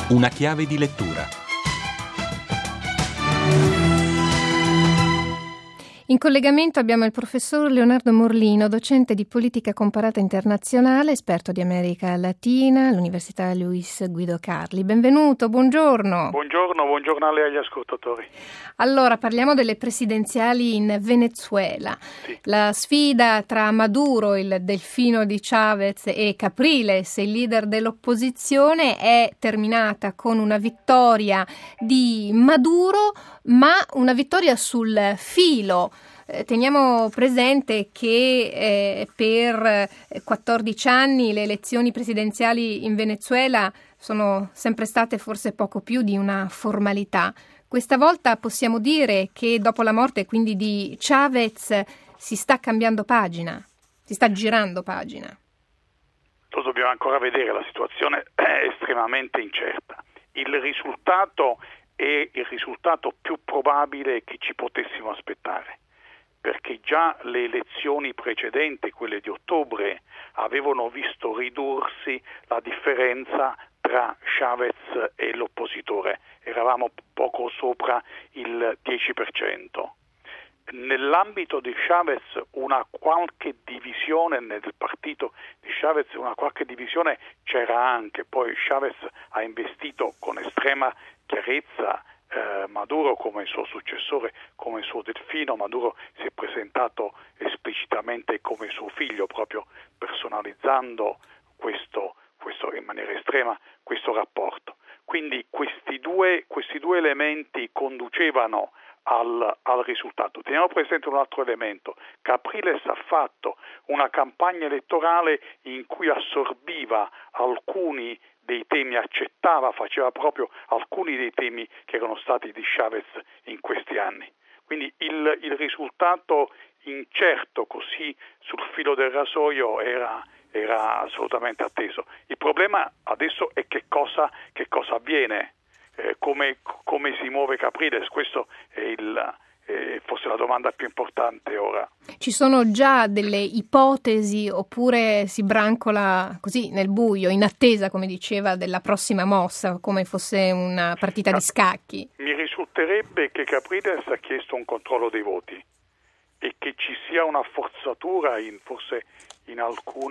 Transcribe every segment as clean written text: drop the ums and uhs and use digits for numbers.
Una chiave di lettura. In collegamento abbiamo il professor Leonardo Morlino, docente di politica comparata internazionale, esperto di America Latina all'Università Luis Guido Carli. Benvenuto, buongiorno. Buongiorno a lei e agli ascoltatori. Allora, parliamo delle presidenziali in Venezuela. Sì. La sfida tra Maduro, il delfino di Chavez, e Capriles, il leader dell'opposizione, è terminata con una vittoria di Maduro, ma una vittoria sul filo. Teniamo presente che per 14 anni le elezioni presidenziali in Venezuela sono sempre state forse poco più di una formalità. Questa volta possiamo dire che dopo la morte quindi di Chavez si sta cambiando pagina, si sta girando pagina. Lo dobbiamo ancora vedere, la situazione è estremamente incerta. Il risultato è il risultato più probabile che ci potessimo aspettare, perché già le elezioni precedenti, quelle di ottobre, avevano visto ridursi la differenza tra Chavez e l'oppositore. Eravamo poco sopra il 10%. Nell'ambito di Chavez una qualche divisione nel partito di Chavez, una qualche divisione c'era anche. Poi Chavez ha investito con estrema chiarezza Maduro come suo successore, come suo delfino. Maduro si è presentato esplicitamente come suo figlio, proprio personalizzando questo in maniera estrema questo rapporto. Quindi questi due elementi conducevano al risultato. Teniamo presente un altro elemento. Capriles ha fatto una campagna elettorale in cui assorbiva alcuni dei temi, faceva proprio alcuni dei temi che erano stati di Chavez in questi anni. Quindi il risultato incerto, così sul filo del rasoio, era assolutamente atteso. Il problema adesso è che cosa avviene, come si muove Capriles. Questo è forse la domanda più importante ora. Ci sono già delle ipotesi oppure si brancola così nel buio, in attesa, come diceva, della prossima mossa, come fosse una partita di scacchi? Mi risulterebbe che Capriles ha chiesto un controllo dei voti e che ci sia una forzatura forse in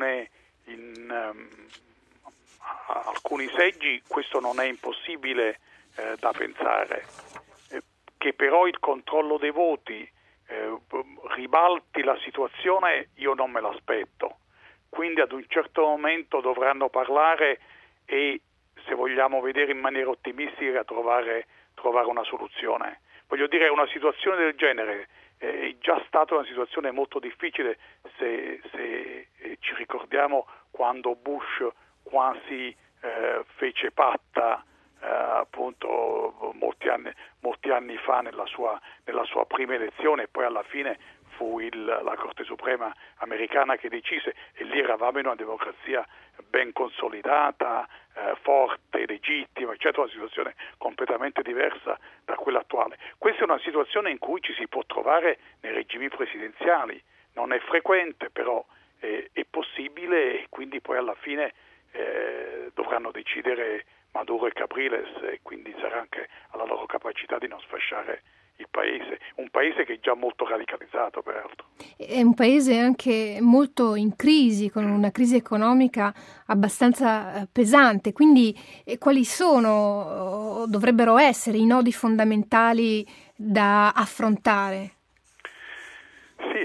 alcuni seggi. Questo non è impossibile da pensare. Che però il controllo dei voti ribalti la situazione, io non me l'aspetto. Quindi ad un certo momento dovranno parlare e, se vogliamo vedere in maniera ottimistica, trovare una soluzione. Voglio dire, una situazione del genere è già stata una situazione molto difficile, se ci ricordiamo quando Bush quasi fece patta appunto molti anni fa nella sua prima elezione, e poi alla fine fu la Corte Suprema americana che decise, e lì eravamo in una democrazia ben consolidata, forte, legittima, eccetera, una situazione completamente diversa da quella attuale. Questa è una situazione in cui ci si può trovare nei regimi presidenziali, non è frequente, però è possibile, e quindi poi alla fine dovranno decidere Maduro e Capriles, e quindi sarà anche alla loro capacità di non sfasciare il paese, un paese che è già molto radicalizzato peraltro. È un paese anche molto in crisi, con una crisi economica abbastanza pesante, quindi quali dovrebbero essere i nodi fondamentali da affrontare? Sì,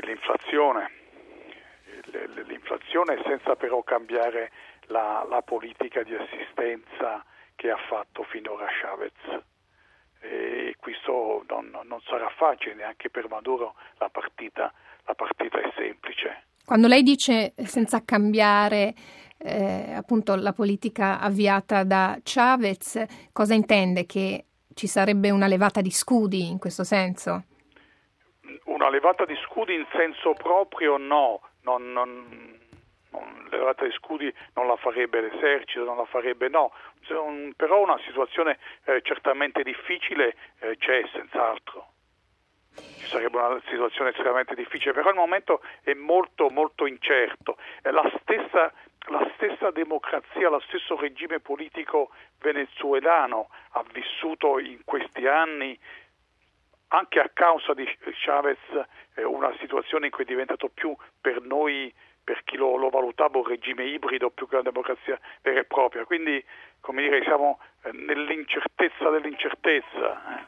l'inflazione senza però cambiare la politica di assistenza che ha fatto finora Chavez. E questo non sarà facile neanche per Maduro. La partita è semplice. Quando lei dice senza cambiare appunto la politica avviata da Chavez, cosa intende? Che ci sarebbe una levata di scudi in questo senso? Una levata di scudi in senso proprio no, la levata di scudi non la farebbe l'esercito, non la farebbe però una situazione certamente difficile c'è senz'altro. Ci sarebbe una situazione estremamente difficile, però il momento è molto molto incerto. La stessa democrazia, lo stesso regime politico venezuelano ha vissuto in questi anni, anche a causa di Chavez, una situazione in cui è diventato più per noi, per chi lo valutava, un regime ibrido più che una democrazia vera e propria. Quindi, come dire, siamo nell'incertezza dell'incertezza.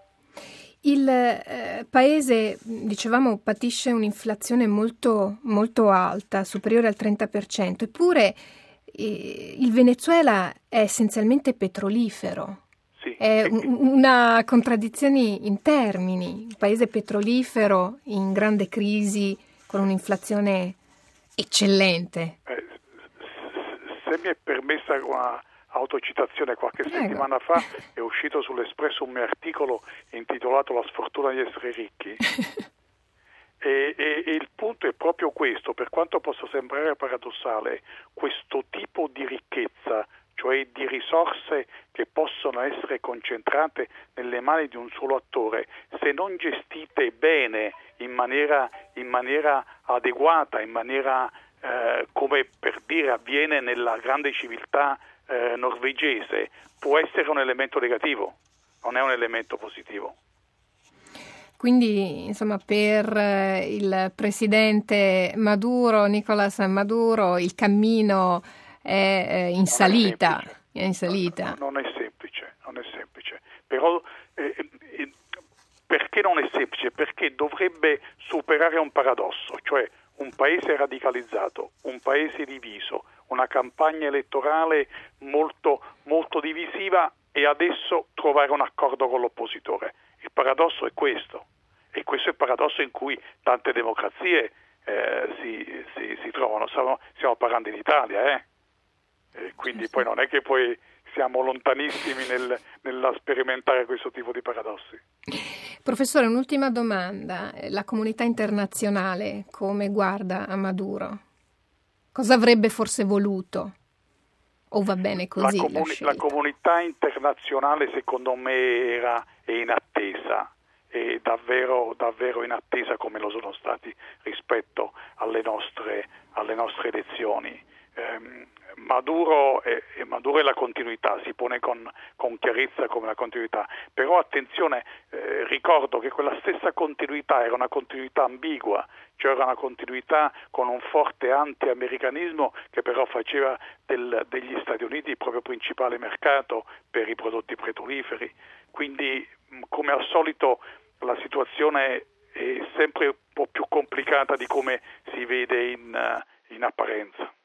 Il paese, dicevamo, patisce un'inflazione molto, molto alta, superiore al 30%, eppure il Venezuela è essenzialmente petrolifero. Sì. È una contraddizione in termini, un paese petrolifero in grande crisi con un'inflazione eccellente. Se mi è permessa una autocitazione, qualche settimana fa è uscito sull'Espresso un mio articolo intitolato La sfortuna di essere ricchi e il punto è proprio questo: per quanto possa sembrare paradossale, questo tipo di ricchezza, cioè di risorse che possono essere concentrate nelle mani di un solo attore, se non gestite bene in maniera adeguata, in maniera come per dire avviene nella grande civiltà norvegese, può essere un elemento negativo, non è un elemento positivo. Quindi, insomma, per il presidente Maduro, Nicolás Maduro, il cammino è in salita. È in salita. Non è semplice. Però perché non è semplice? Perché dovrebbe superare un paradosso, cioè un paese radicalizzato, un paese diviso, una campagna elettorale molto, molto divisiva e adesso trovare un accordo con l'oppositore. Il paradosso è questo, e questo è il paradosso in cui tante democrazie si trovano. Stiamo parlando d'Italia, quindi poi non è che poi siamo lontanissimi nella sperimentare questo tipo di paradossi. Professore, un'ultima domanda. La comunità internazionale come guarda a Maduro? Cosa avrebbe forse voluto? O va bene così la comunità internazionale secondo me è in attesa, è davvero in attesa, come lo sono stati rispetto alle nostre elezioni. Maduro è la continuità, si pone con chiarezza come la continuità, però attenzione, ricordo che quella stessa continuità era una continuità ambigua, cioè era una continuità con un forte anti-americanismo che però faceva degli Stati Uniti il proprio principale mercato per i prodotti petroliferi. Quindi, come al solito, la situazione è sempre un po' più complicata di come si vede in apparenza.